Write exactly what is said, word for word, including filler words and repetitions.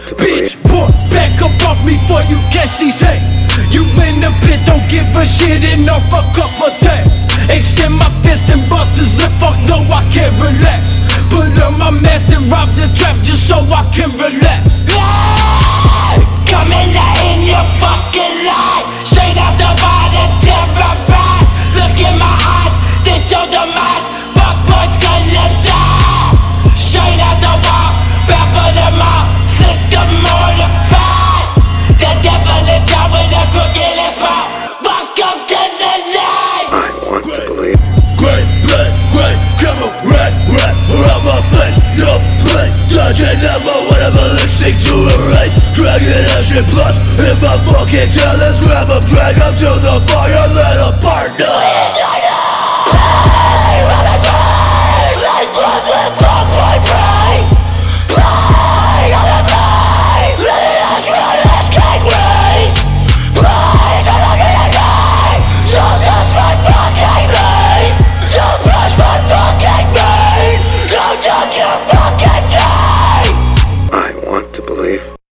Bitch, boy, back up off me before you catch these hands. You in the pit, don't give a shit and off a couple taps. Extend my fist and bust as if fuck no, I can't relax. Put on my mask and rob the trap just so I can relax. Coming out in your fucking life, straight out the bottom, terrorized. Look in my eyes.